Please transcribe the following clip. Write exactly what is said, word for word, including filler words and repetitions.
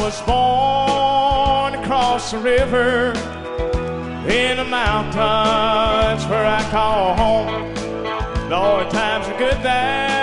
was born across the river in the mountains where I call home. Lord, times are good there.